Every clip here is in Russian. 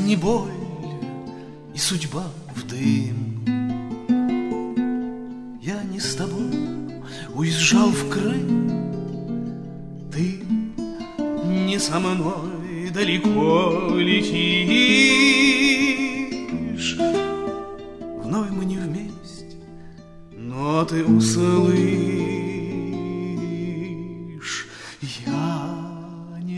Жизнь и боль, и судьба в дым. Я не с тобой уезжал в Крым, ты не со мной далеко летишь. Вновь мы не вместе, но ты услышь. Я не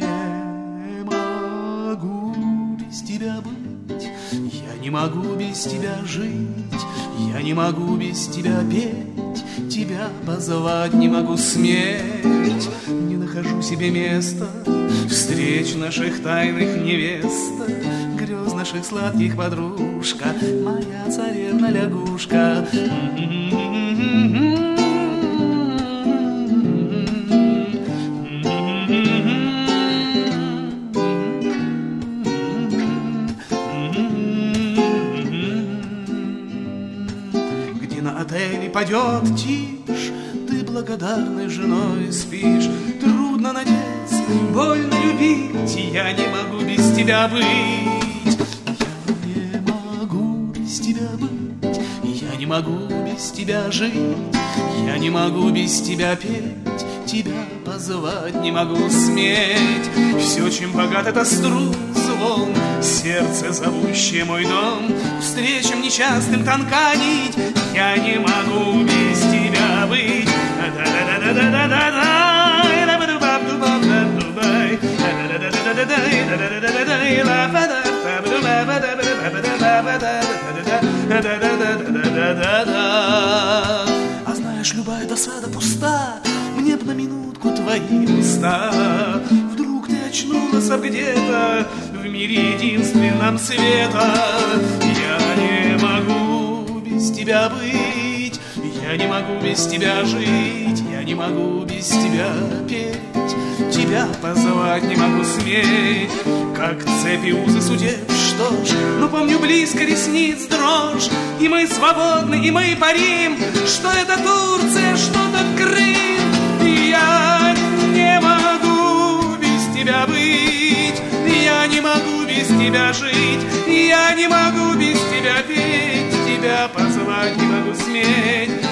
могу без тебя быть, я не могу без тебя жить, я не могу без тебя петь, тебя позвать не могу сметь. Не нахожу себе места, встреч наших тайных невеста, грез наших сладких подружка, моя царевна-лягушка. Где на отеле падет тишь, ты благодарной женой спишь. Трудно надеяться, больно любить, я не могу без тебя быть. Я не могу без тебя быть, я не могу без тебя жить, я не могу без тебя петь, тебя позвать не могу сметь. Все, чем богат, это струк звон, сердце, зовущее мой дом, встречам нечастым тонка нить, я не могу без тебя быть. А знаешь, любая досада пуста, мне б на минутку твои уста. Вдруг ты очнулась где-то в мире единственном света. Я не могу без тебя быть, я не могу без тебя жить, я не могу без тебя петь, тебя позвать не могу сметь. Как цепи узы судеб, что ж, но помню близко ресниц дрожь. И мы свободны, и мы парим, что это Турция, что тот Крым. Я не могу без тебя быть, я не могу без тебя жить, я не могу без тебя петь, тебя позвать не могу сметь.